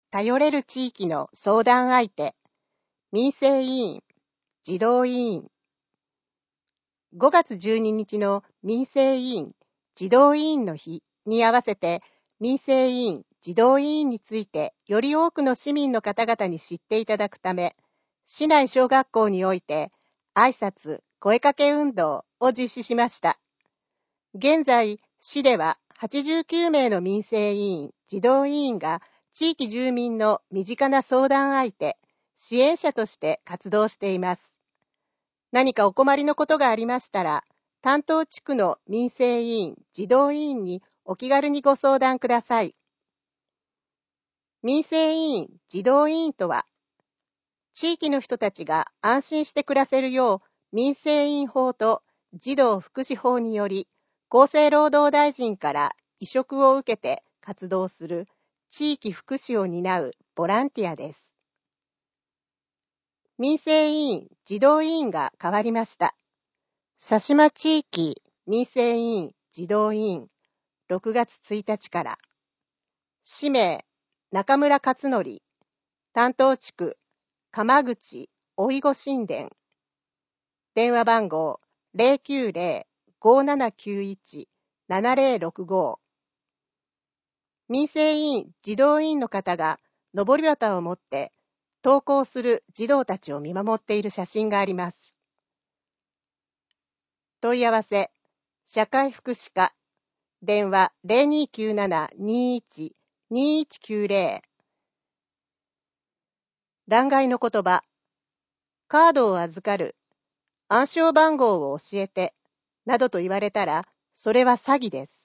頼れる地域の相談相手、民生委員、児童委員。5月12日の民生委員、児童委員の日に合わせて、民生委員、児童委員についてより多くの市民の方々に知っていただくため、市内小学校において挨拶、声かけ運動を実施しました。現在、市では89名の民生委員、児童委員が地域住民の身近な相談相手、支援者として活動しています。何かお困りのことがありましたら、担当地区の民生委員、児童委員にお気軽にご相談ください。民生委員、児童委員とは、地域の人たちが安心して暮らせるよう、民生委員法と児童福祉法により、厚生労働大臣から委嘱を受けて活動する地域福祉を担うボランティアです。民生委員、児童委員が変わりました。佐島地域民生委員、児童委員、6月1日から。氏名、中村勝則。担当地区、鎌口、老子神殿。電話番号、090-5791-7065。民生委員、児童委員の方が、のぼり旗を持って、登校する児童たちを見守っている写真があります。問い合わせ、社会福祉課、電話 0297-21-2190。欄外の言葉、カードを預かる、暗証番号を教えて、などと言われたら、それは詐欺です。